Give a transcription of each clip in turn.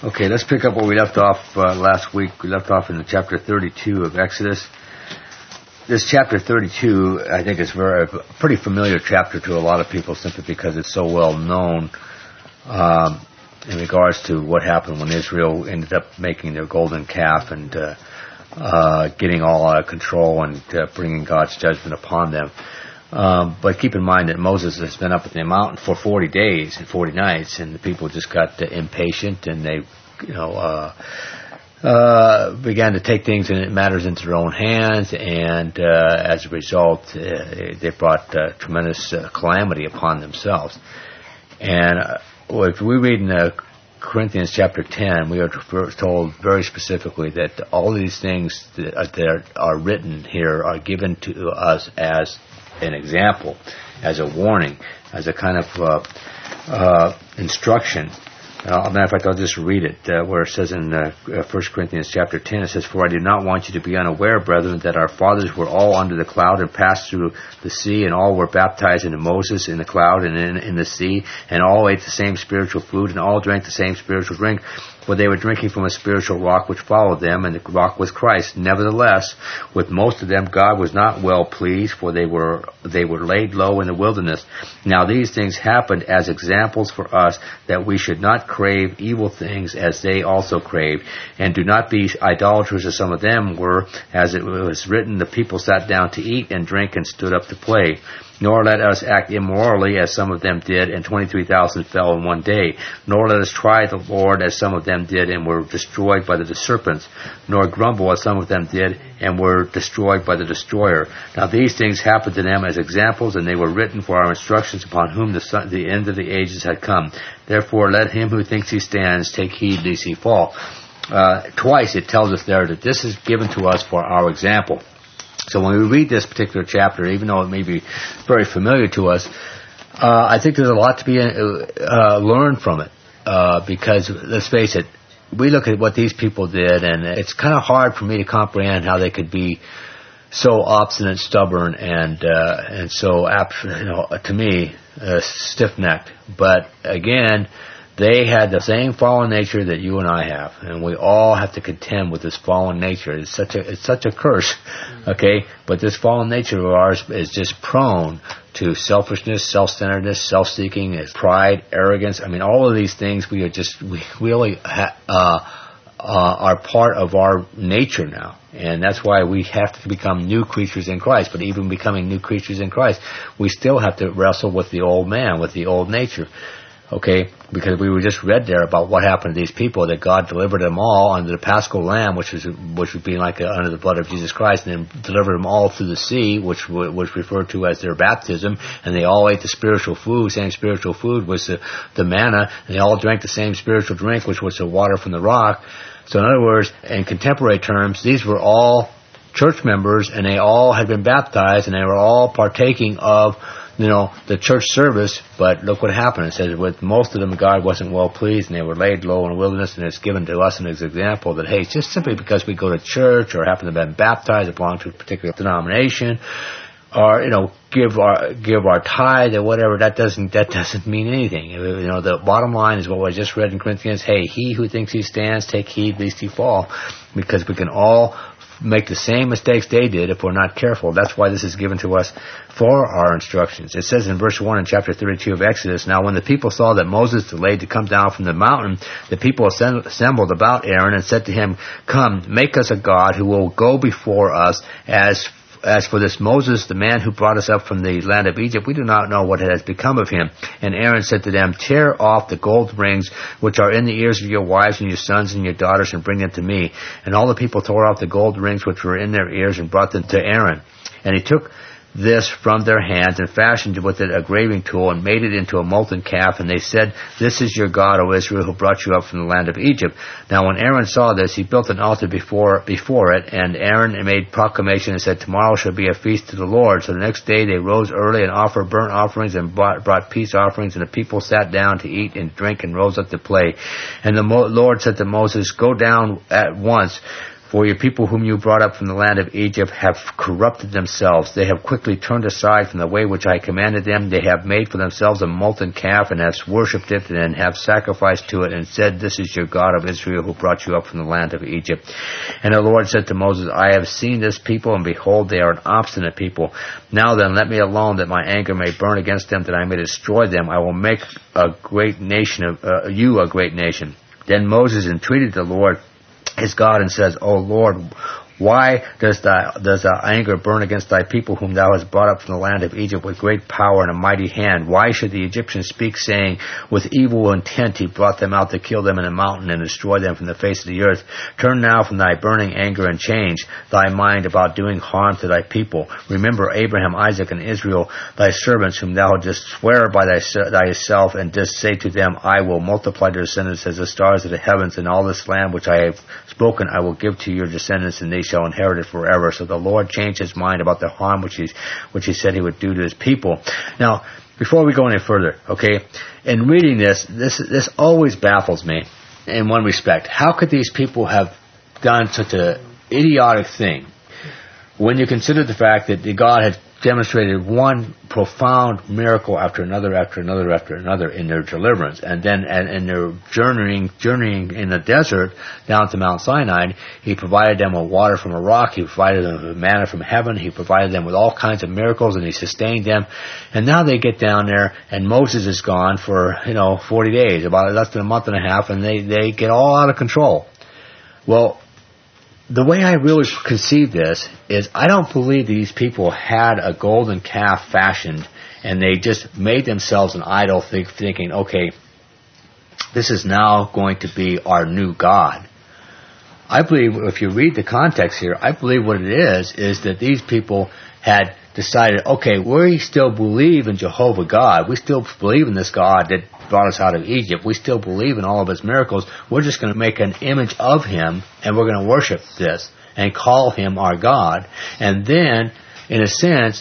Okay, let's pick up where we left off last week. We left off in the chapter 32 of Exodus. This chapter 32, I think, is a pretty familiar chapter to a lot of people simply because it's so well known in regards to what happened when Israel ended up making their golden calf and getting all out of control and bringing God's judgment upon them. But keep in mind that Moses has been up at the mountain for 40 days and 40 nights, and the people just got impatient, and they, began to take things and matters into their own hands, and as a result, they brought tremendous calamity upon themselves. And if we read in Corinthians chapter 10, we are told very specifically that all these things that are written here are given to us as an example, as a warning, as a kind of instruction. Matter of fact, I'll just read it, where it says in 1 Corinthians chapter 10, it says, "For I do not want you to be unaware, brethren, that our fathers were all under the cloud and passed through the sea, and all were baptized into Moses in the cloud and in the sea, and all ate the same spiritual food, and all drank the same spiritual drink. For they were drinking from a spiritual rock which followed them, and the rock was Christ. Nevertheless, with most of them God was not well pleased, for they were laid low in the wilderness. Now these things happened as examples for us, that we should not crave evil things as they also craved. And do not be idolaters as some of them were, as it was written, the people sat down to eat and drink and stood up to play. Nor let us act immorally as some of them did, and 23,000 fell in one day. Nor let us try the Lord as some of them did, and were destroyed by the serpents. Nor grumble as some of them did, and were destroyed by the destroyer. Now these things happened to them as examples, and they were written for our instructions, upon whom the end of the ages had come. Therefore let him who thinks he stands take heed lest he fall." Twice it tells us there that this is given to us for our example. So when we read this particular chapter, even though it may be very familiar to us, I think there's a lot to be learned from it. Because, let's face it, we look at what these people did, and it's kind of hard for me to comprehend how they could be so obstinate, stubborn, and so, to me, stiff-necked. But again, they had the same fallen nature that you and I have, and we all have to contend with this fallen nature. It's such a curse, okay? But this fallen nature of ours is just prone to selfishness, self-centeredness, self-seeking, pride, arrogance. I mean, all of these things we really are part of our nature now. And that's why we have to become new creatures in Christ. But even becoming new creatures in Christ, we still have to wrestle with the old man, with the old nature. Okay, because we were just read there about what happened to these people, that God delivered them all under the Paschal Lamb, which would be like under the blood of Jesus Christ, and then delivered them all through the sea, which was referred to as their baptism, and they all ate the spiritual food. Same spiritual food was the manna, and they all drank the same spiritual drink, which was the water from the rock. So in other words, in contemporary terms, these were all church members, and they all had been baptized, and they were all partaking of the church service. But look what happened. It says with most of them God wasn't well pleased, and they were laid low in the wilderness, and it's given to us as an example that, hey, just simply because we go to church or happen to have been baptized or belong to a particular denomination, or give our tithe or whatever, that doesn't mean anything. The bottom line is what I just read in Corinthians. Hey, he who thinks he stands, take heed lest he fall, because we can all make the same mistakes they did if we're not careful. That's why this is given to us for our instructions. It says in verse 1 in chapter 32 of Exodus, "Now when the people saw that Moses delayed to come down from the mountain, the people assembled about Aaron and said to him, 'Come, make us a god who will go before us. As for this Moses, the man who brought us up from the land of Egypt, we do not know what has become of him.' And Aaron said to them, 'Tear off the gold rings which are in the ears of your wives and your sons and your daughters, and bring them to me.' And all the people tore off the gold rings which were in their ears and brought them to Aaron. And he took this from their hands and fashioned with it a graving tool and made it into a molten calf. And they said, 'This is your God, O Israel, who brought you up from the land of Egypt.' Now when Aaron saw this, he built an altar before it, and Aaron made proclamation and said, 'Tomorrow shall be a feast to the Lord.' So the next day they rose early and offered burnt offerings and brought peace offerings, and the people sat down to eat and drink and rose up to play. And the Lord said to Moses, 'Go down at once, For your people whom you brought up from the land of Egypt have corrupted themselves. They have quickly turned aside from the way which I commanded them. They have made for themselves a molten calf and have worshipped it and have sacrificed to it and said, This is your God of Israel who brought you up from the land of Egypt. And the Lord said to Moses, I have seen this people, and behold, they are an obstinate people. Now then, let me alone, that my anger may burn against them, that I may destroy them. I will make a great nation of you a great nation. Then Moses entreated the Lord his God and says, O Lord, why does thy anger burn against thy people whom thou hast brought up from the land of Egypt with great power and a mighty hand? Why should the Egyptians speak, saying, With evil intent he brought them out to kill them in a mountain and destroy them from the face of the earth? Turn now from thy burning anger and change thy mind about doing harm to thy people. Remember Abraham, Isaac, and Israel, thy servants, whom thou didst swear by thyself, and didst say to them, I will multiply their descendants as the stars of the heavens, and all this land which I have spoken I will give to your descendants, and they shall inherit it forever. So the Lord changed his mind about the harm which he said he would do to his people. Now, before we go any further, okay, in reading this always baffles me in one respect. How could these people have done such an idiotic thing when you consider the fact that God had demonstrated one profound miracle after another in their deliverance, and then in their journeying in the desert down to Mount Sinai, he provided them with water from a rock, he provided them with manna from heaven, he provided them with all kinds of miracles, and he sustained them. And now they get down there, and Moses is gone for 40 days, about less than a month and a half, and they get all out of control. Well, the way I really conceive this is I don't believe these people had a golden calf fashioned and they just made themselves an idol thinking, okay, this is now going to be our new God. I believe, if you read the context here, I believe what it is that these people had decided, okay, we still believe in Jehovah God. We still believe in this God that brought us out of Egypt. We still believe in all of his miracles. We're just going to make an image of him, and we're going to worship this and call him our God. And then, in a sense,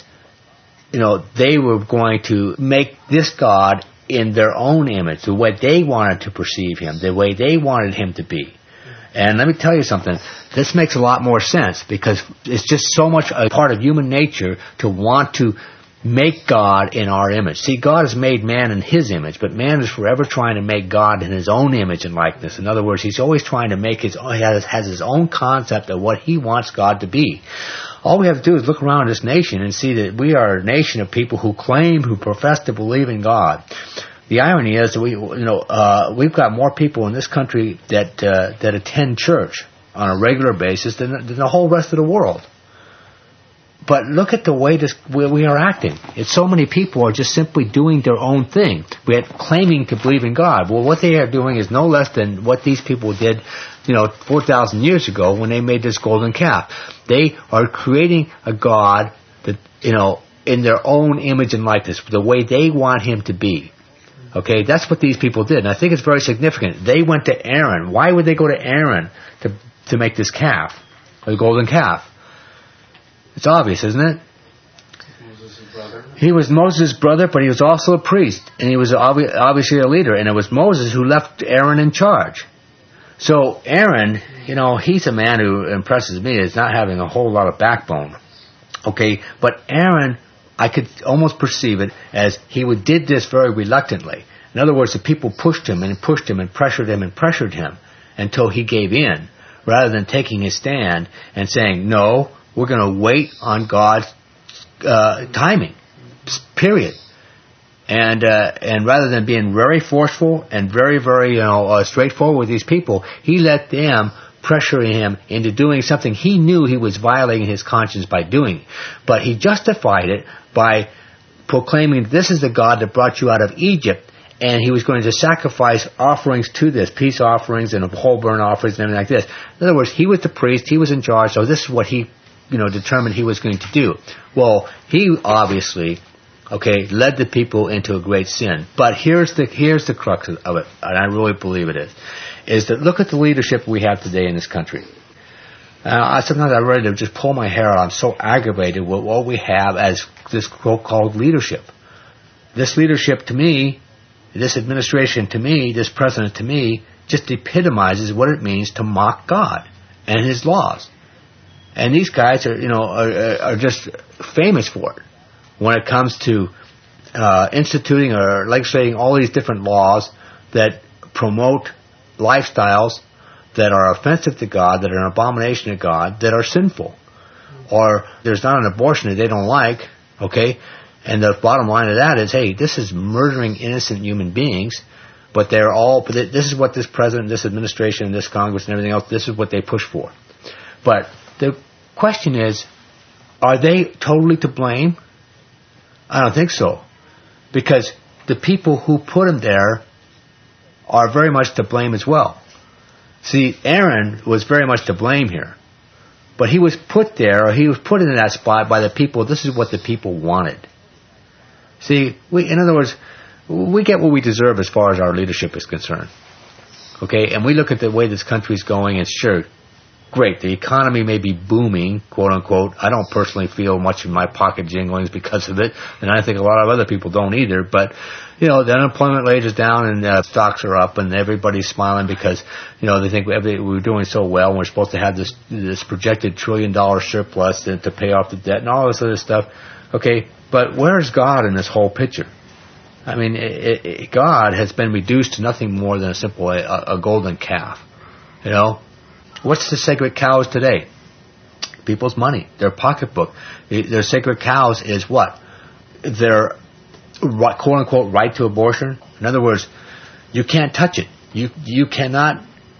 they were going to make this God in their own image, the way they wanted to perceive him, the way they wanted him to be. And let me tell you something, this makes a lot more sense because it's just so much a part of human nature to want to make God in our image. See, God has made man in his image, but man is forever trying to make God in his own image and likeness. In other words, he's always trying to make has his own concept of what he wants God to be. All we have to do is look around this nation and see that we are a nation of people who profess to believe in God. The irony is that we've got more people in this country that attend church on a regular basis than the whole rest of the world. But look at the way we are acting. It's so many people are just simply doing their own thing. We're claiming to believe in God. Well, what they are doing is no less than what these people did, 4,000 years ago when they made this golden calf. They are creating a God that, in their own image and likeness, the way they want him to be. Okay, that's what these people did, and I think it's very significant. They went to Aaron. Why would they go to Aaron to make this calf, the golden calf? It's obvious, isn't it? Moses' brother. He was Moses' brother, but he was also a priest, and he was obviously a leader, and it was Moses who left Aaron in charge. So Aaron, he's a man who impresses me as not having a whole lot of backbone. Okay, but Aaron, I could almost perceive it as he did this very reluctantly. In other words, the people pushed him and pressured him until he gave in, rather than taking his stand and saying, no, we're going to wait on God's timing, period. And rather than being very forceful and very, very straightforward with these people, he let them pressuring him into doing something he knew he was violating his conscience by doing. But he justified it by proclaiming, this is the God that brought you out of Egypt, and he was going to sacrifice offerings to this, peace offerings and whole burnt offerings and everything like this. In other words, he was the priest, he was in charge, so this is what he determined he was going to do. Well, he obviously led the people into a great sin. But here's the crux of it, and I really believe it is that look at the leadership we have today in this country. Sometimes I'm ready to just pull my hair out. I'm so aggravated with what we have as this so-called leadership. This leadership to me, this administration to me, this president to me, just epitomizes what it means to mock God. and his laws. And these guys are just famous for it when it comes to instituting or legislating all these different laws that promote lifestyles that are offensive to God, that are an abomination to God, that are sinful. Or there's not an abortion that they don't like, okay? And the bottom line of that is, hey, this is murdering innocent human beings, but this is what this president, this administration, this Congress and everything else, this is what they push for. But the question is, are they totally to blame? I don't think so. Because the people who put them there are very much to blame as well. See, Aaron was very much to blame here. But he was put there, or he was put in that spot by the people. This is what the people wanted. See, in other words, we get what we deserve as far as our leadership is concerned. Okay, and we look at the way this country is going, and sure, great, the economy may be booming, quote unquote. I don't personally feel much in my pocket jinglings because of it, and I think a lot of other people don't either. But the unemployment rate is down, and stocks are up, and everybody's smiling because they think we're doing so well, and we're supposed to have this projected $1 trillion surplus to pay off the debt and all this other stuff. Okay, but where's God in this whole picture? I mean, God has been reduced to nothing more than a golden calf. What's the sacred cows today? People's money, their pocketbook. Their sacred cows is what? Their quote-unquote right to abortion. In other words, you can't touch it. You cannot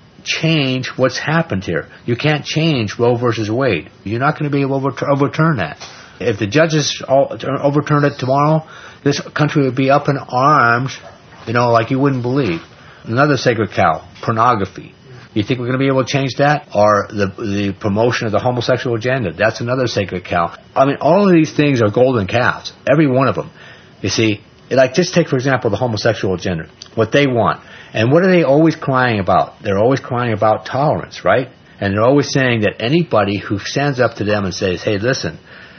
change what's happened here. You can't change Roe versus Wade. You're not going to be able to overturn that. If the judges overturned it tomorrow, this country would be up in arms, like you wouldn't believe. Another sacred cow, pornography. You think we're going to be able to change that? Or the promotion of the homosexual agenda? That's another sacred cow. I mean, all of these things are golden calves. Every one of them. You see, just take, for example, the homosexual agenda. What they want. And what are they always crying about? They're always crying about tolerance, right? And they're always saying that anybody who stands up to them and says, hey, listen,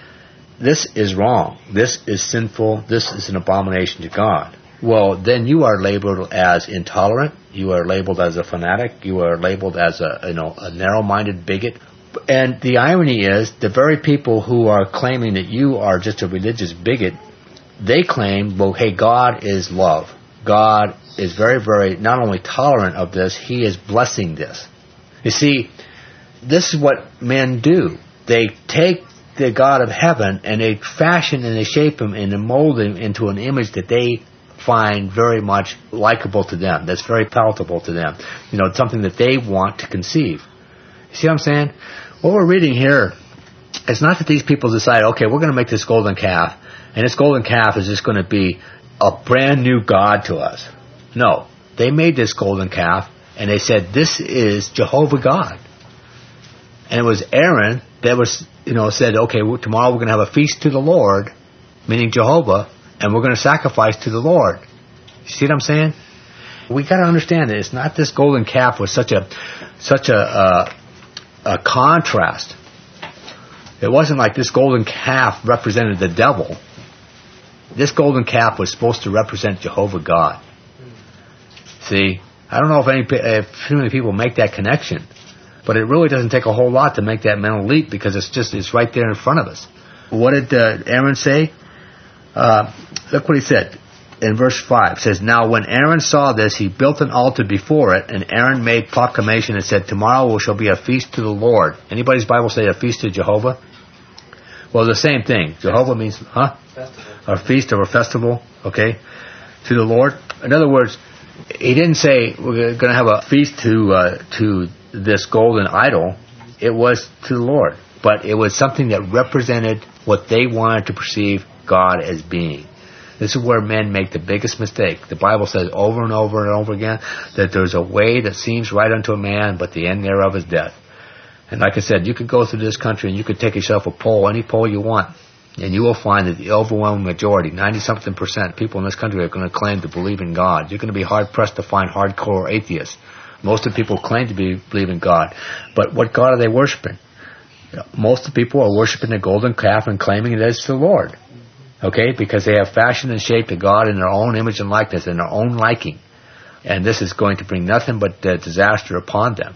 this is wrong. This is sinful. This is an abomination to God. Well, then you are labeled as intolerant. You are labeled as a fanatic. You are labeled as a narrow-minded bigot. And the irony is, the very people who are claiming that you are just a religious bigot, they claim, well, hey, God is love. God is very, very not only tolerant of this, He is blessing this. You see, this is what men do. They take the God of heaven and they fashion and they shape Him and they mold Him into an image that they find very much likable to them, that's very palatable to them. Something that they want to conceive. You see what I'm saying? What we're reading here, it's not that these people decide, okay, we're going to make this golden calf, and this golden calf is just going to be a brand new God to us. No. They made this golden calf, and they said, this is Jehovah God. And it was Aaron that was, said, okay, tomorrow we're going to have a feast to the Lord, meaning Jehovah, and we're going to sacrifice to the Lord. You see what I'm saying? We got to understand that it's not this golden calf was such a contrast. It wasn't like this golden calf represented the devil. This golden calf was supposed to represent Jehovah God. See, I don't know if too many people make that connection, but it really doesn't take a whole lot to make that mental leap because it's right there in front of us. What did Aaron say? Look what he said in verse 5. It says, now when Aaron saw this, he built an altar before it, and Aaron made proclamation and said, tomorrow shall be a feast to the Lord. Anybody's Bible say a feast to Jehovah? Well, the same thing. Jehovah means, Festival. A feast or a festival, okay, to the Lord. In other words, he didn't say we're going to have a feast to this golden idol. It was to the Lord. But it was something that represented what they wanted to perceive God as being. This is where men make the biggest mistake. The Bible says over and over and over again that there's a way that seems right unto a man, but the end thereof is death. And like I said, you could go through this country and you could take yourself a poll, any poll you want, and you will find that the overwhelming majority, 90-something% people in this country are going to claim to believe in God. You're going to be hard-pressed to find hardcore atheists. Most of the people claim to believe in God. But what God are they worshiping? Most of the people are worshiping the golden calf and claiming it is the Lord. Okay? Because they have fashioned and shaped a God in their own image and likeness, in their own liking. And this is going to bring nothing but disaster upon them.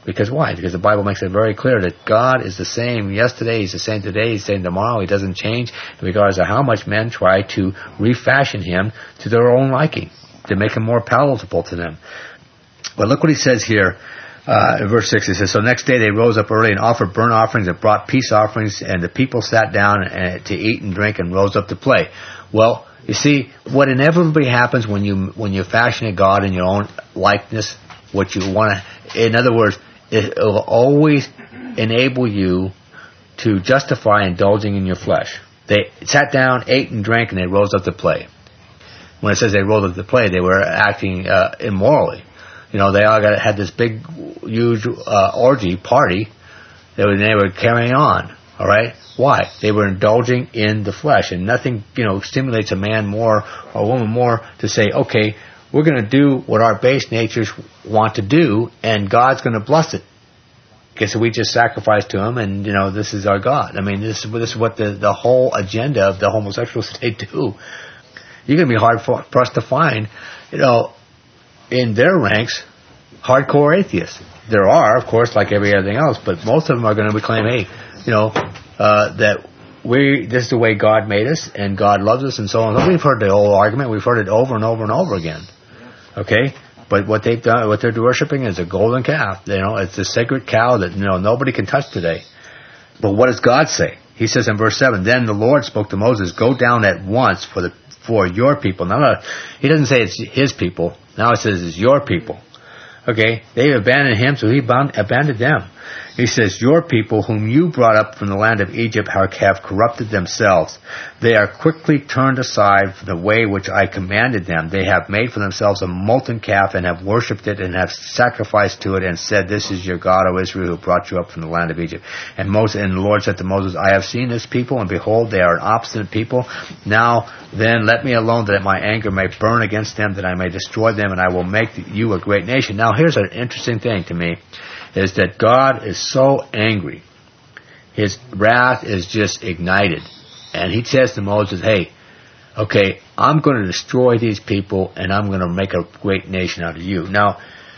Because why? Because the Bible makes it very clear that God is the same yesterday, He's the same today, He's the same tomorrow. He doesn't change, regardless of how much men try to refashion Him to their own liking, to make Him more palatable to them. But look what He says here. In verse 6, He says, "So next day they rose up early and offered burnt offerings and brought peace offerings, and the people sat down to eat and drink and rose up to play." Well, you see, what inevitably happens when you fashion a God in your own likeness, what you want to, in other words, it will always enable you to justify indulging in your flesh. They sat down, ate and drank, and they rose up to play. When it says they rose up to play, they were acting immorally. You know, they all had this big, huge orgy party that they were carrying on. All right? Why? They were indulging in the flesh, and nothing, stimulates a man more or a woman more to say, okay, we're going to do what our base natures want to do, and God's going to bless it. Okay, so we just sacrifice to Him, and, this is our God. I mean, this is what the whole agenda of the homosexuals today do. You're going to be hard for us to find, in their ranks, hardcore atheists. There are, of course, like everything else, but most of them are going to claim, hey, that this is the way God made us, and God loves us, and so on. We've heard the whole argument. We've heard it over and over and over again. Okay? But what they've done, what they're worshiping is a golden calf. It's a sacred cow that, nobody can touch today. But what does God say? He says in verse 7, "Then the Lord spoke to Moses, go down at once for your people." Now, He doesn't say it's His people. Now it says it's your people. Okay? They've abandoned Him, so He abandoned them. He says, "Your people, whom you brought up from the land of Egypt, have corrupted themselves. They are quickly turned aside from the way which I commanded them. They have made for themselves a molten calf and have worshipped it and have sacrificed to it and said, 'This is your God, O Israel, who brought you up from the land of Egypt.' And the Lord said to Moses, 'I have seen this people, and behold, they are an obstinate people. Now then, let me alone, that my anger may burn against them, that I may destroy them, and I will make you a great nation.'" Now, here's an interesting thing to me, is that God is so angry. His wrath is just ignited. And He says to Moses, hey, okay, I'm going to destroy these people, and I'm going to make a great nation out of you. Now,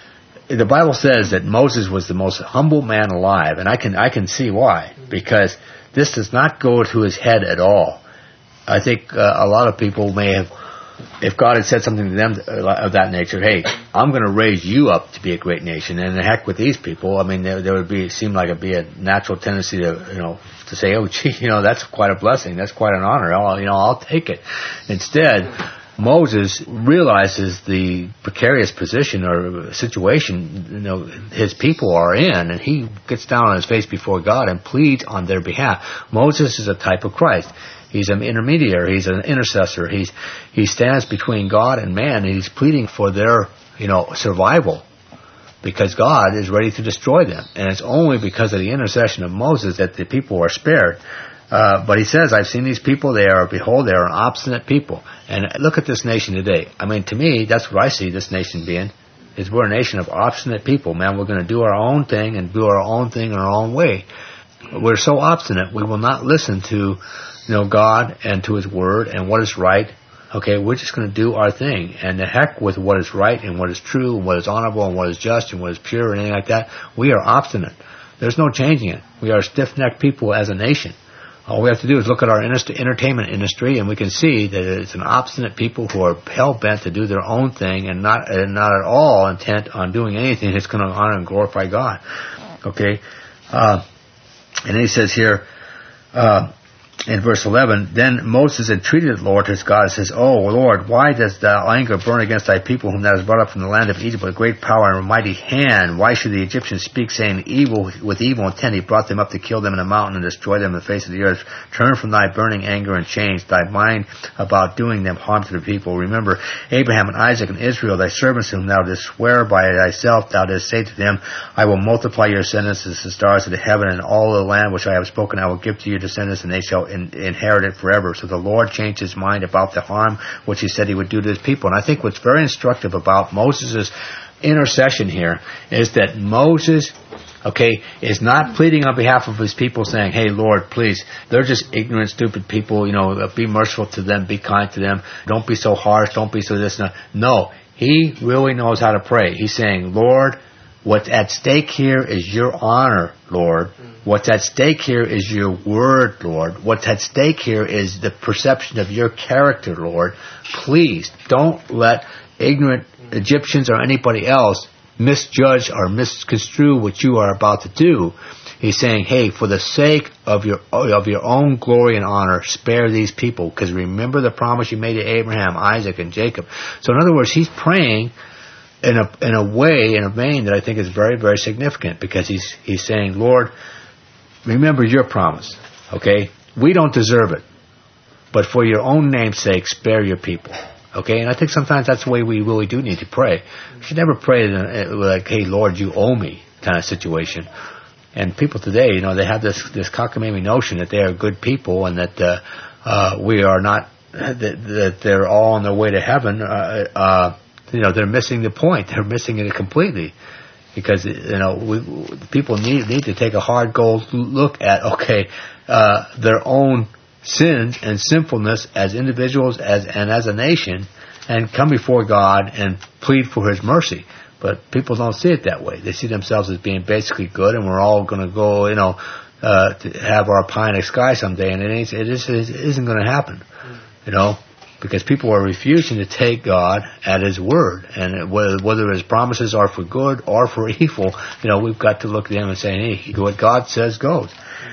the Bible says that Moses was the most humble man alive, and I can see why. Because this does not go to his head at all. I think a lot of people may have, if God had said something to them of that nature, hey, I'm going to raise you up to be a great nation, and the heck with these people. I mean, there would seem like it'd be a natural tendency to say, oh, gee, that's quite a blessing, that's quite an honor. I'll take it. Instead, Moses realizes the precarious position or situation his people are in, and he gets down on his face before God and pleads on their behalf. Moses is a type of Christ. He's an intermediary. He's an intercessor. He stands between God and man, and he's pleading for their, survival, because God is ready to destroy them. And it's only because of the intercession of Moses that the people are spared. But he says, "I've seen these people. Behold, they are an obstinate people." And look at this nation today. I mean, to me, that's what I see this nation being. Is we're a nation of obstinate people. Man, we're going to do our own thing and do our own thing in our own way. We're so obstinate, we will not listen to God and to His Word and what is right. Okay, we're just going to do our thing. And the heck with what is right and what is true and what is honorable and what is just and what is pure and anything like that. We are obstinate. There's no changing it. We are stiff-necked people as a nation. All we have to do is look at our entertainment industry, and we can see that it's an obstinate people who are hell-bent to do their own thing and not at all intent on doing anything that's going to honor and glorify God. Okay? And then he says here, in verse 11, "Then Moses entreated the Lord his God and says, 'Oh, Lord, why does thou anger burn against thy people whom thou hast brought up from the land of Egypt with a great power and a mighty hand? Why should the Egyptians speak, saying, evil with evil intent he brought them up to kill them in a mountain and destroy them in the face of the earth? Turn from thy burning anger and change thy mind about doing them harm to the people. Remember Abraham and Isaac and Israel, thy servants, whom thou didst swear by thyself. Thou didst say to them, I will multiply your descendants as the stars of the heaven, and all the land which I have spoken I will give to your descendants, and they shall inherit it forever.' So the Lord changed his mind about the harm which he said he would do to his people." And I think what's very instructive about Moses' intercession here is that Moses, is not pleading on behalf of his people saying, "Hey, Lord, please, they're just ignorant, stupid people, be merciful to them, be kind to them, don't be so harsh, don't be so this." No, he really knows how to pray. He's saying, "Lord, What's at stake here is your honor, Lord. What's at stake here is your word, Lord. What's at stake here is the perception of your character, Lord. Please don't let ignorant Egyptians or anybody else misjudge or misconstrue what you are about to do. He's saying, hey, for the sake of your own glory and honor, spare these people, because remember the promise you made to Abraham, Isaac, and Jacob. So in other words, he's praying in a way, in a vein that I think is very, very significant, because he's saying, Lord, remember your promise, okay? We don't deserve it, but for your own name's sake, spare your people, okay? And I think sometimes that's the way we really do need to pray. We should never pray like, hey, Lord, you owe me kind of situation. And people today, they have this cockamamie notion that they are good people and that we are not, that they're all on their way to heaven. They're missing the point. They're missing it completely. Because, people need to take a hard gold look at, their own sins and sinfulness as individuals and as a nation, and come before God and plead for His mercy. But people don't see it that way. They see themselves as being basically good, and we're all going to go, to have our pie in the sky someday, and it isn't going to happen, because people are refusing to take God at His word, and whether His promises are for good or for evil, we've got to look at them and say, hey, what God says goes.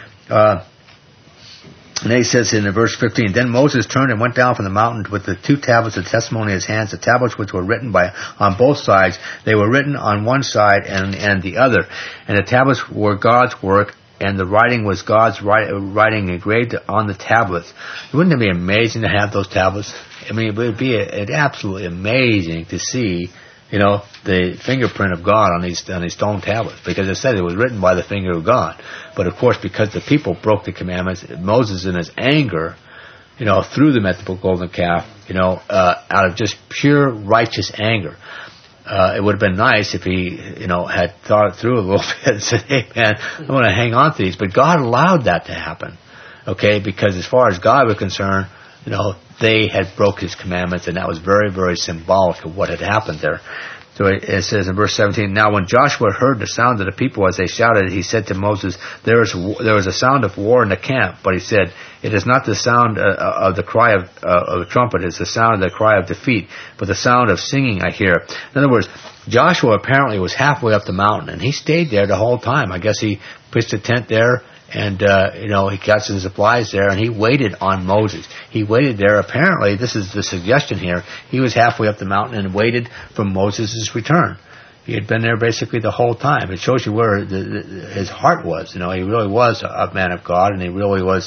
And then he says in verse 15, then Moses turned and went down from the mountain with the 2 tablets of testimony in his hands, the tablets which were written on both sides. They were written on one side and the other. And the tablets were God's work, and the writing was God's writing engraved on the tablets. Wouldn't it be amazing to have those tablets? I mean, it would be absolutely amazing to see, the fingerprint of God on these stone tablets, because it said it was written by the finger of God. But of course, because the people broke the commandments, Moses in his anger, threw them at the golden calf, out of just pure righteous anger. It would have been nice if he, had thought it through a little bit and said, hey man, I'm going to hang on to these. But God allowed that to happen, because as far as God was concerned, they had broke His commandments, and that was very, very symbolic of what had happened there. So it says in verse 17, now when Joshua heard the sound of the people as they shouted, he said to Moses, there was a sound of war in the camp, but he said, it is not the sound of the cry of the trumpet, it's the sound of the cry of defeat, but the sound of singing I hear. In other words, Joshua apparently was halfway up the mountain, and he stayed there the whole time. I guess he pitched a tent there, and, he got some supplies there, and he waited on Moses. He waited there. Apparently, this is the suggestion here, he was halfway up the mountain and waited for Moses' return. He had been there basically the whole time. It shows you where his heart was. He really was a man of God, and he really was,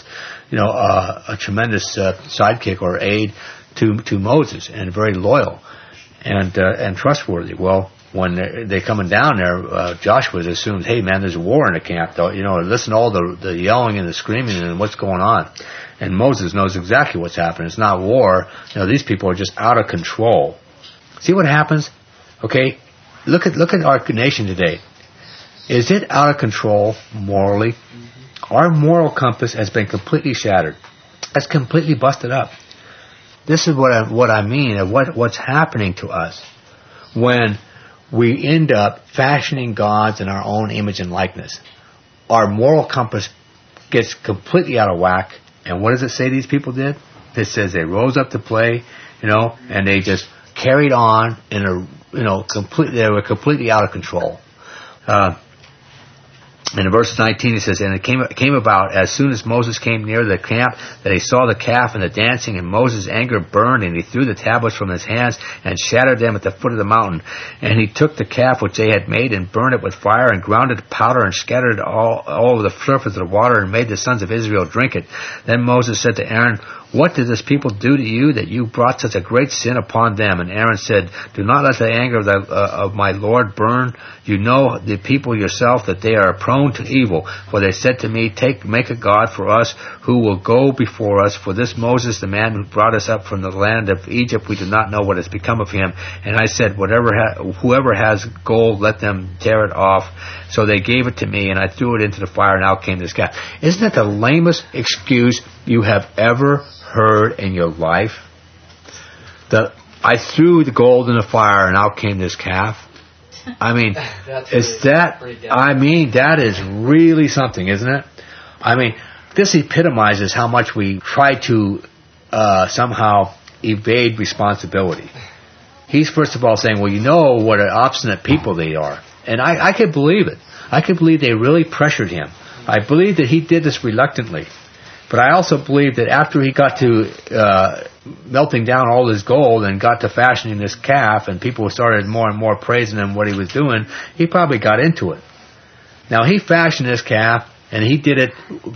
a tremendous sidekick or aid to Moses, and very loyal and trustworthy. Well, when they're coming down there, Joshua assumes, hey man, there's a war in the camp. Listen to all the yelling and the screaming and what's going on. And Moses knows exactly what's happening. It's not war. These people are just out of control. See what happens? Okay, look at our nation today. Is it out of control morally? Our moral compass has been completely shattered. It's completely busted up. This is what I mean of what's happening to us when we end up fashioning gods in our own image and likeness. Our moral compass gets completely out of whack. And what does it say these people did? It says they rose up to play, and they just carried on in they were completely out of control. And in verse 19 it says, and it came about as soon as Moses came near the camp that he saw the calf and the dancing, and Moses' anger burned, and he threw the tablets from his hands and shattered them at the foot of the mountain. And he took the calf which they had made and burned it with fire and ground it to powder and scattered it all over the surface of the water and made the sons of Israel drink it. Then Moses said to Aaron, what did this people do to you that you brought such a great sin upon them? And Aaron said, do not let the anger of my Lord burn. You know the people yourself that they are prone to evil. For they said to me, make a god for us who will go before us. For this Moses, the man who brought us up from the land of Egypt, we do not know what has become of him. And I said, whoever has gold, let them tear it off. So they gave it to me, and I threw it into the fire, and out came this calf. Isn't that the lamest excuse you have ever heard in your life? I threw the gold in the fire, and out came this calf. I mean, That's that is really something, isn't it? I mean, this epitomizes how much we try to somehow evade responsibility. He's first of all saying, well, you know what an obstinate people they are. And I could believe it. I could believe they really pressured him. I believe that he did this reluctantly. But I also believe that after he got to melting down all his gold and got to fashioning this calf and people started more and more praising him what he was doing, he probably got into it. Now, he fashioned this calf and he did it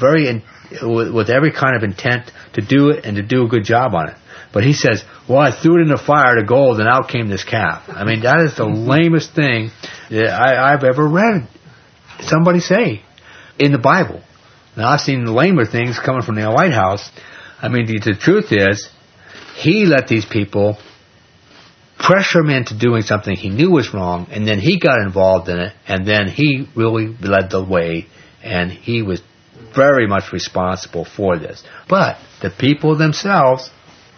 with every kind of intent to do it and to do a good job on it. But he says, well, I threw it in the fire to gold and out came this calf. I mean, that is the lamest thing that I've ever read somebody say in the Bible. Now, I've seen lamer things coming from the White House. I mean, the truth is, he let these people pressure him into doing something he knew was wrong, and then he got involved in it, and then he really led the way, and he was very much responsible for this. But the people themselves,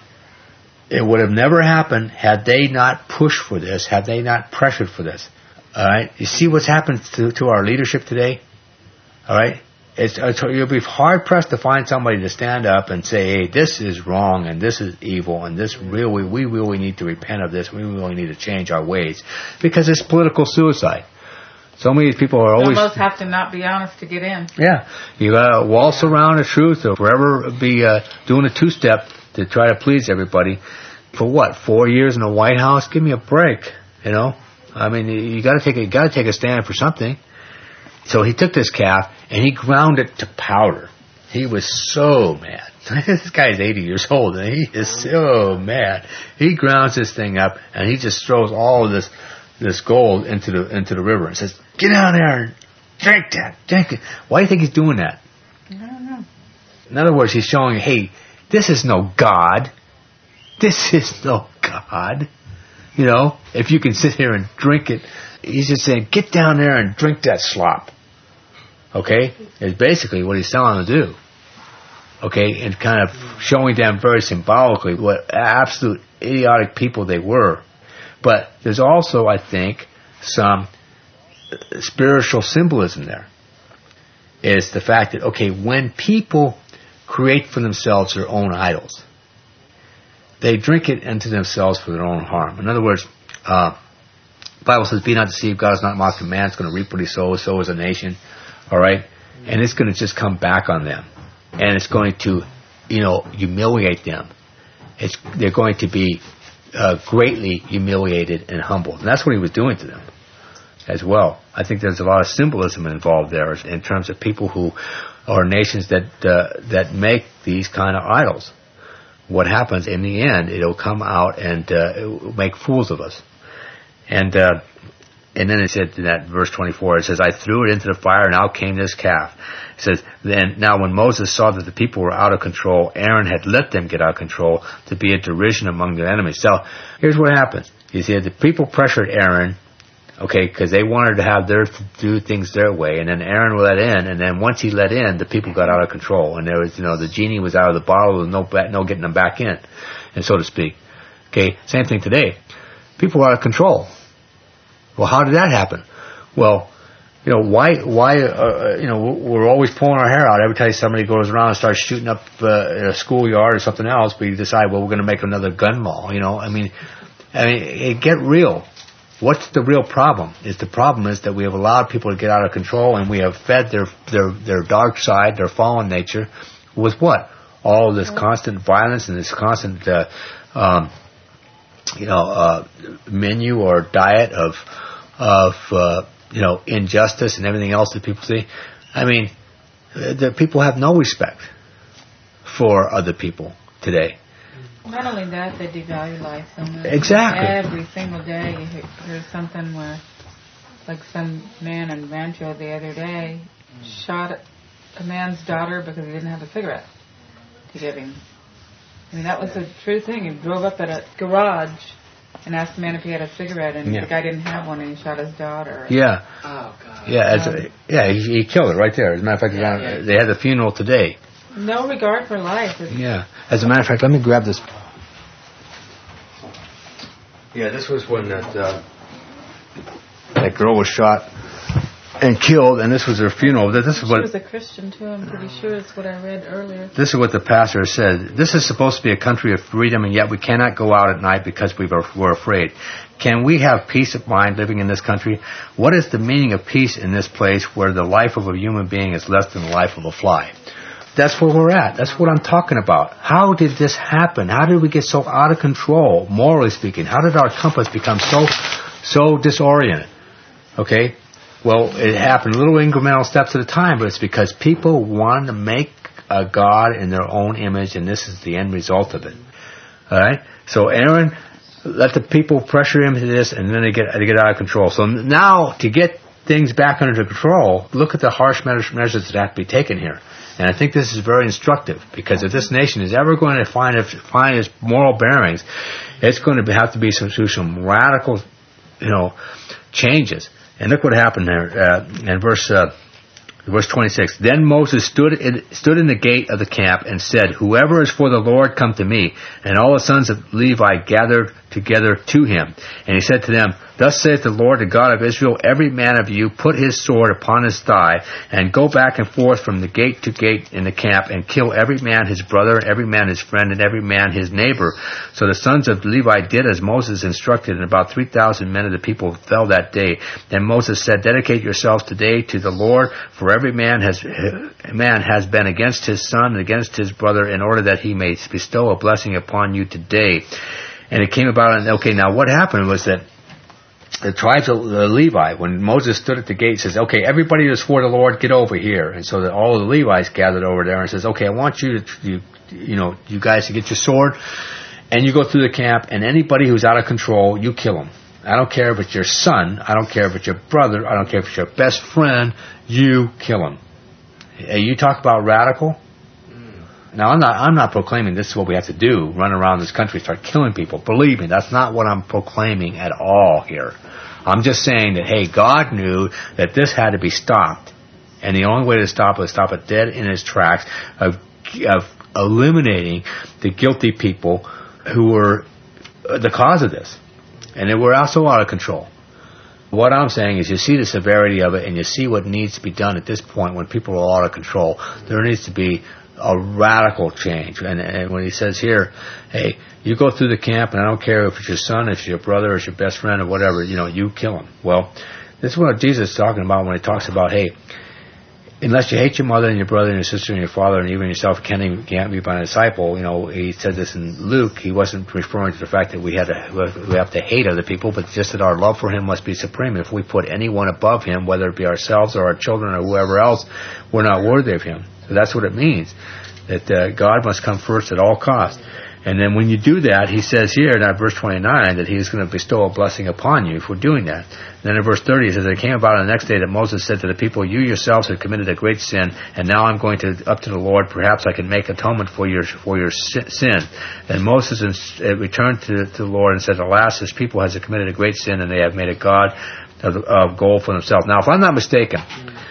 it would have never happened had they not pushed for this, had they not pressured for this. All right? You see what's happened to our leadership today? All right? You'll be hard-pressed to find somebody to stand up and say, hey, this is wrong and this is evil and this really, we really need to repent of this. We really need to change our ways. Because it's political suicide. So many people are always... You almost have to not be honest to get in. Yeah. You got to waltz around the truth or forever be doing a two-step to try to please everybody. For what? 4 years in the White House? Give me a break, you know? I mean, you got to take a stand for something. So he took this calf and he ground it to powder. He was so mad. This guy's 80 years old and he is so mad. He grounds this thing up and he just throws all of this gold into the river and says, "Get down there and drink it." Why do you think he's doing that? I don't know. In other words, he's showing, hey, this is no God. This is no God. You know, if you can sit here and drink it. He's just saying, get down there and drink that slop. Okay? It's basically what he's telling them to do. Okay? And kind of showing them very symbolically what absolute idiotic people they were. But there's also, I think, some spiritual symbolism there. Is the fact that, okay, when people create for themselves their own idols, they drink it into themselves for their own harm. In other words, the Bible says, be not deceived, God is not mocked, man is going to reap what he sows, so is a nation. All right? And it's going to just come back on them. And it's going to, humiliate them. They're going to be greatly humiliated and humbled. And that's what he was doing to them as well. I think there's a lot of symbolism involved there in terms of people who are nations that make these kind of idols. What happens in the end, it'll come out and it will make fools of us. And then it said in that verse 24, it says, I threw it into the fire and out came this calf. It says, now when Moses saw that the people were out of control, Aaron had let them get out of control to be a derision among their enemies. So here's what happens. You see, the people pressured Aaron, okay, because they wanted to do things their way, and then Aaron let in, and then once he let in, the people got out of control, and there was, the genie was out of the bottle, and no getting them back in, and so to speak. Okay, same thing today. People are out of control. Well, how did that happen? Well, why, we're always pulling our hair out every time somebody goes around and starts shooting up in a schoolyard or something else, we decide, well, we're going to make another gun mall, I mean, get real. What's the real problem? The problem is that we have allowed people to get out of control and we have fed their dark side, their fallen nature, with what? All this constant violence and this constant, menu or diet of injustice and everything else that people see. I mean, the people have no respect for other people today. Not only that, they devalue life. And exactly. Every single day you hear something where, like some man in Rancho the other day shot a man's daughter because he didn't have a cigarette to give him. I mean, that was a true thing. He drove up at a garage and asked the man if he had a cigarette, and the guy didn't have one, and he shot his daughter. Yeah. Oh, God. Yeah, he killed her right there. As a matter of fact, they had the funeral today. No regard for life. Yeah. As a matter of fact, let me grab this. Yeah, this was when that that girl was shot and killed, and this was her funeral. This is She what was a Christian too, I'm pretty sure. It's what I read earlier. this is what the pastor said. This is supposed to be a country of freedom, and yet we cannot go out at night because we're afraid. Can we have peace of mind living in this country? What is the meaning of peace in this place where the life of a human being is less than the life of a fly? That's where we're at. That's what I'm talking about. How did this happen? How did we get so out of control, morally speaking? How did our compass become so disoriented? Okay? Well, it happened little incremental steps at a time, but it's because people want to make a God in their own image, and this is the end result of it. All right? So Aaron let the people pressure him into this, and then they get out of control. So now, to get things back under control, look at the harsh measures that have to be taken here. And I think this is very instructive, because if this nation is ever going to find its moral bearings, it's going to have to be through some radical, changes. And look what happened there in verse 26. Then Moses stood in the gate of the camp and said, "Whoever is for the Lord, come to me." And all the sons of Levi gathered together to him. And he said to them, "Thus saith the Lord, the God of Israel, every man of you put his sword upon his thigh, and go back and forth from the gate to gate in the camp, and kill every man his brother, every man his friend, and every man his neighbor." So the sons of Levi did as Moses instructed, and about 3,000 men of the people fell that day. Then Moses said, "Dedicate yourselves today to the Lord, for every man has been against his son and against his brother, in order that he may bestow a blessing upon you today." And it came about, and okay, now what happened was that the tribes of Levi, when Moses stood at the gate, says, "Okay, everybody who's for the Lord, get over here." And so that all of the Levites gathered over there and says, "Okay, I want you guys to get your sword, and you go through the camp, and anybody who's out of control, you kill him. I don't care if it's your son, I don't care if it's your brother, I don't care if it's your best friend, you kill him." You talk about radical. Now, I'm not proclaiming this is what we have to do, run around this country, start killing people. Believe me, that's not what I'm proclaiming at all here. I'm just saying that, hey, God knew that this had to be stopped. And the only way to stop it is stop it dead in its tracks of eliminating the guilty people who were the cause of this. And they were also out of control. What I'm saying is you see the severity of it, and you see what needs to be done at this point when people are out of control. There needs to be a radical change. And when he says here, hey, you go through the camp, and I don't care if it's your son, if it's your brother, or it's your best friend, or whatever, you kill him. Well, this is what Jesus is talking about when he talks about, hey, unless you hate your mother and your brother and your sister and your father and even yourself can't be my disciple. He said this in Luke. He wasn't referring to the fact that we have to hate other people, but just that our love for him must be supreme. If we put anyone above him, whether it be ourselves or our children or whoever else, we're not worthy of him. So that's what it means, that God must come first at all costs. And then when you do that, he says here in verse 29 that he is going to bestow a blessing upon you for doing that. And then in verse 30 it says, "It came about on the next day that Moses said to the people, you yourselves have committed a great sin, and now I'm going up to the Lord. Perhaps I can make atonement for your sin." And Moses returned to the Lord and said, "Alas, this people has committed a great sin, and they have made a god of gold for themselves." Now, if I'm not mistaken,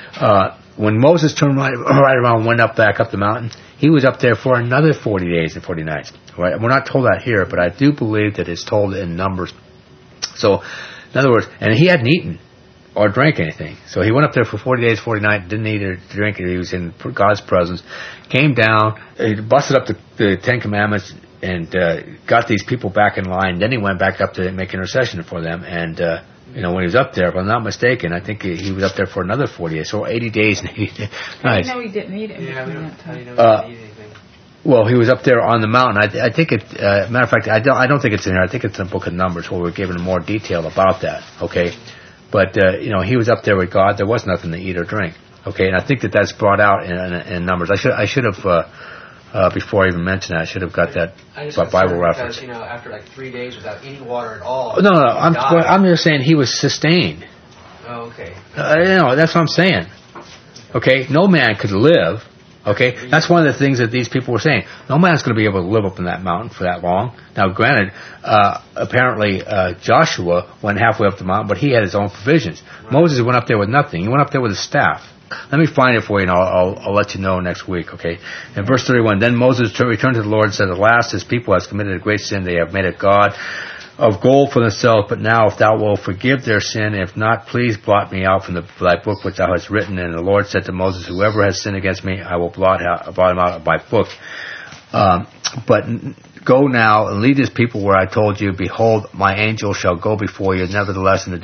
when Moses turned right around and went back up the mountain, he was up there for another 40 days and 40 nights. Right? We're not told that here, but I do believe that it's told in Numbers. So, in other words, and he hadn't eaten or drank anything. So he went up there for 40 days, 40 nights, didn't eat or drink. He was in God's presence. Came down, he busted up the Ten Commandments, and got these people back in line. Then he went back up to make intercession for them. And when he was up there, if I'm not mistaken, I think he was up there for another 40 days. So 80 days and 80 nights. I know he didn't eat it. Yeah, we don't tell you he didn't eat anything. Well, he was up there on the mountain. I think it. Matter of fact, I don't think it's in here. I think it's in the Book of Numbers where we're given more detail about that. Okay, but he was up there with God. There was nothing to eat or drink. Okay, and I think that's brought out in Numbers. I should have before I even mentioned that, I should have got that Bible reference. Because after like 3 days without any water at all. No. I'm just saying he was sustained. Oh, okay. That's what I'm saying. Okay, no man could live. Okay, that's one of the things that these people were saying. No man's going to be able to live up in that mountain for that long. Now, granted, apparently Joshua went halfway up the mountain, but he had his own provisions. Right. Moses went up there with nothing. He went up there with a staff. Let me find it for you, and I'll let you know next week, okay? In verse 31, then Moses returned to the Lord and said, "Alas, this people has committed a great sin. They have made a god of gold for themselves, but now if thou wilt forgive their sin, if not, please blot me out from thy book which thou hast written. And the Lord said to Moses, whoever has sinned against me, I will blot him out of my book. But go now and lead this people where I told you, behold, my angel shall go before you. Nevertheless, in the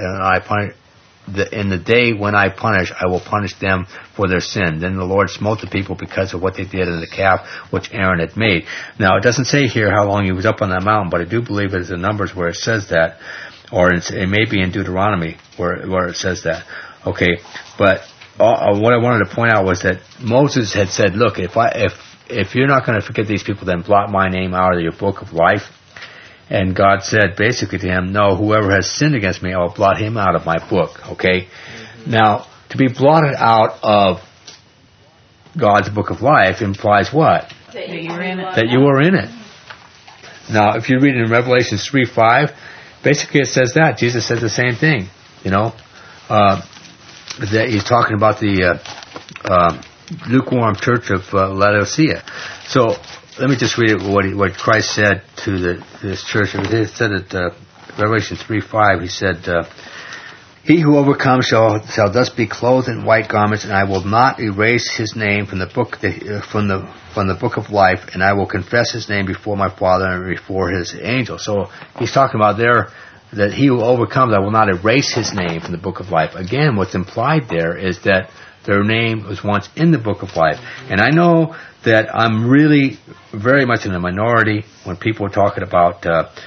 day when I punish, I will punish them for their sin. Then the Lord smote the people because of what they did in the calf which Aaron had made. Now, it doesn't say here how long he was up on that mountain, but I do believe it's in Numbers where it says that, or it may be in Deuteronomy where it says that. Okay, but what I wanted to point out was that Moses had said, look, if you're not going to forgive these people, then blot my name out of your book of life. And God said basically to him, no, whoever has sinned against me, I will blot him out of my book. Okay? Mm-hmm. Now, to be blotted out of God's book of life implies what? That you were in it. That you were in it. Now, if you read in Revelation 3:5, basically it says that. Jesus said the same thing. That he's talking about the lukewarm church of Laodicea. So, let me just read what Christ said to this church. He said at Revelation 3:5. He said, "He who overcomes shall thus be clothed in white garments, and I will not erase his name from the book from the book of life, and I will confess his name before my Father and before his angels." So he's talking about there that he who overcomes, I will not erase his name from the book of life. Again, what's implied there is that their name was once in the book of life, and I know that I'm really very much in the minority when people are talking about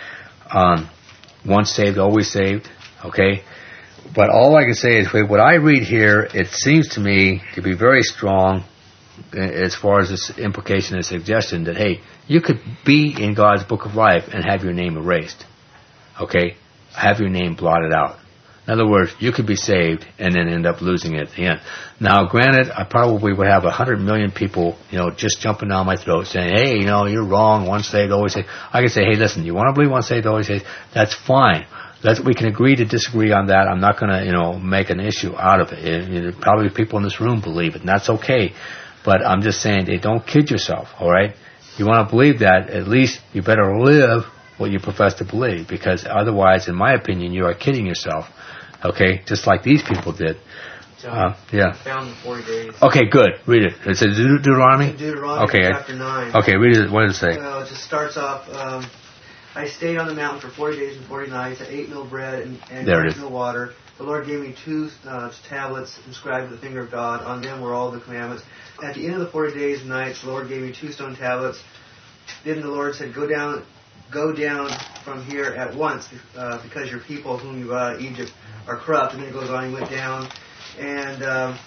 once saved, always saved, okay? But all I can say is what I read here, it seems to me to be very strong as far as this implication and suggestion that, hey, you could be in God's book of life and have your name erased, okay? Have your name blotted out. In other words, you could be saved and then end up losing it at the end. Now, granted, I probably would have 100 million people, just jumping down my throat saying, hey, you're wrong, once saved, always saved. I can say, hey, listen, you want to believe once saved, always saved? That's fine. We can agree to disagree on that. I'm not going to, make an issue out of it. Probably people in this room believe it, and that's okay. But I'm just saying, hey, don't kid yourself, all right? You want to believe that, at least you better live what you profess to believe, because otherwise, in my opinion, you are kidding yourself. Okay, just like these people did. John, yeah. Found the 40 days. Okay, good. Read it. It says Deuteronomy? Deuteronomy chapter 9. Okay, read it. What does it say? Well, it just starts off, I stayed on the mountain for 40 days and 40 nights. I ate no bread and drank no water. The Lord gave me 2 tablets inscribed with the finger of God. On them were all the commandments. At the end of the 40 days and nights, the Lord gave me 2 stone tablets. Then the Lord said, Go down from here at once, because your people whom you brought out of Egypt are corrupt. And then it goes on, he went down, and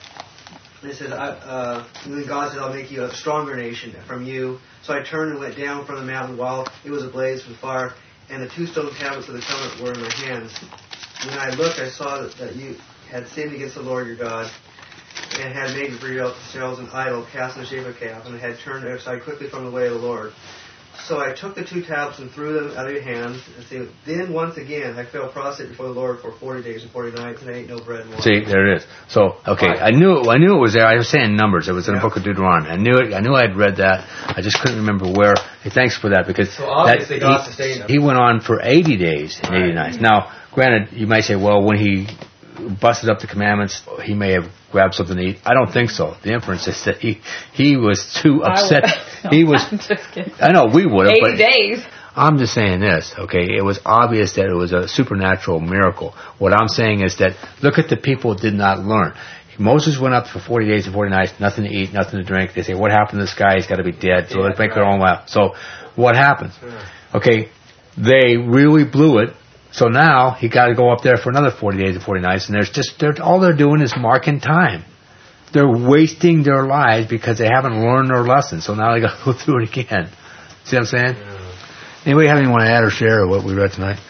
it says, then God said, I'll make you a stronger nation from you. So I turned and went down from the mountain while it was ablaze with fire, and the 2 stone tablets of the covenant were in my hands. When I looked, I saw that you had sinned against the Lord your God, and had made for yourselves an idol cast in the shape of a calf, and had turned aside quickly from the way of the Lord. So I took the 2 tablets and threw them out of your hands. And then once again I fell prostrate before the Lord for 40 days and 40 nights, and I ate no bread and water. See, there it is. So, okay, right. I knew it was there. I was saying Numbers. It was in the book of Deuteronomy. I knew it. I knew I had read that. I just couldn't remember where. Hey, thanks for that, because so obviously God sustained him. He went on for 80 days and 80 nights. Now, granted, you might say, well, when he busted up the commandments, he may have grabbed something to eat. I don't think so. The inference is that he was too upset. He was. I know we would have. 80 days. I'm just saying this, okay? It was obvious that it was a supernatural miracle. What I'm saying is that look at the people who did not learn. Moses went up for 40 days and 40 nights, nothing to eat, nothing to drink. They say, what happened to this guy? He's got to be dead. So let's make our own way. So what happens? Okay, they really blew it. So now he got to go up there for another 40 days and 40 nights, and all they're doing is marking time. They're wasting their lives because they haven't learned their lesson. So now they got to go through it again. See what I'm saying? Yeah. Anybody have anything want to add or share or what we read tonight?